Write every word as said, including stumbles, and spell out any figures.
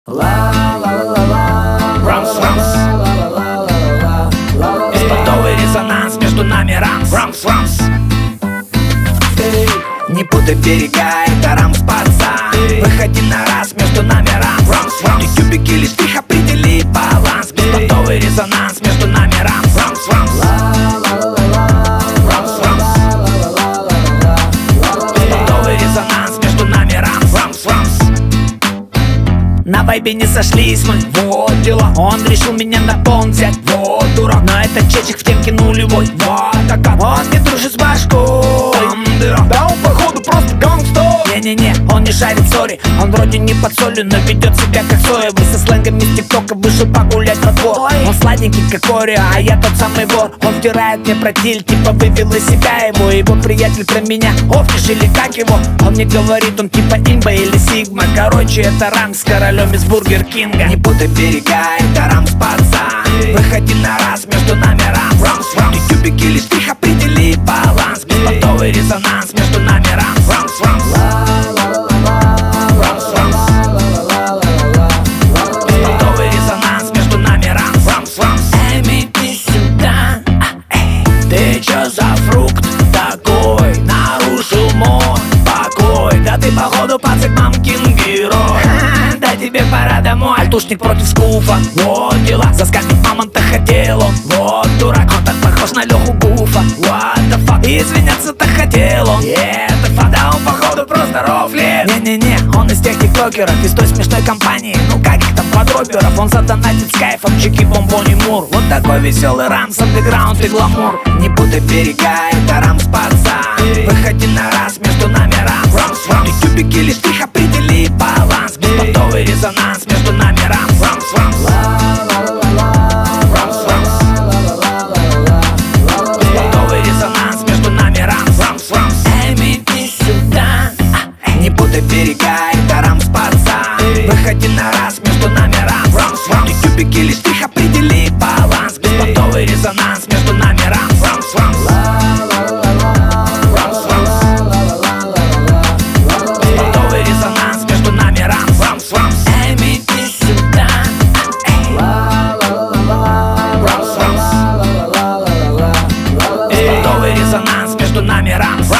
Рамс, рамс. Беспонтовый резонанс между нами. Рамс, рамс, рамс. Не путай берега, это рамс, пацан. Выходи на раз, между нами рамс, рамс, рамс. И кубики лишь их определи баланс. Беспонтовый резонанс между нами. Рамс, рамс, рамс. Рамс, рамс. Беспонтовый резонанс между нами. Рамс, рамс, рамс. На вайбе не сошлись мы, вот дела. Он решил меня на пон взять, вот дурак. Но этот чечек в темке нулевой, вот так. Он не дружит с башкой, да он походу просто гангстер. Не-не-не, он не шарит, сори. Он вроде не под солью, но ведет себя как соевый. Со сленгами с тиктока вышел погулять во двор. Он сладенький как Орео, а я тот самый вор. Он втирает мне про диль, типа вывел из себя его. Его приятель про меня, Офиш или как его. Он мне говорит, он типа имба или сигма. Короче, это рамс с королем из Бургер Кинга. Не путай берега, это рамс, пацан. Выходи на раз, между нами рамс, рамс, рамс. И кубики лишь их определи баланс. Беспонтовый резонанс между нами. Рамс, рамс, рамс. Рамс, рамс. Беспонтовый резонанс между нами. Рамс, рамс, рамс. Эй, иди сюда, эй. Ты чё за фрукт такой? Нарушил мой покой. Да ты походу пацак мамкин герой. Да тебе пора домой. Альтушник против скуфа, вот дела. Заскамить мамонта хотел он, вот дурак. Он так похож на Леху Гуфа, what the fuck. И извиняться-то хотел он, yeah, это факт. Да он походу просто рофлит. Не-не-не, он из тех тиктокеров, из той смешной компании. Ну как их там, квадроперов. Он задонатит с кайфом, чики, бомбони, мур. Вот такой веселый рамс, андеграунд и гламур. Не путай берега, это рамс, пацан. Выходи на раз, между нами рамс, рамс, рамс. И кубики лишь их определи баланс. Беспонтовый резонанс между нами. Рамс, рамс, рамс. Рамс, рамс. Беспонтовый резонанс между нами. Рамс, рамс, рамс. Эй, иди сюда, не путай берега, это рамс, пацан. Выходи на раз, между нами. Рамс, рамс, рамс. И кубики лишь их определи баланс. Беспонтовый резонанс между нами. Рамс, рамс, рамс. Рамс, рамс. Беспонтовый резонанс между нами. Рамс, рамс, рамс. Эй, иди сюда, рамс, рамс. Беспонтовый резонанс между нами. Рамс.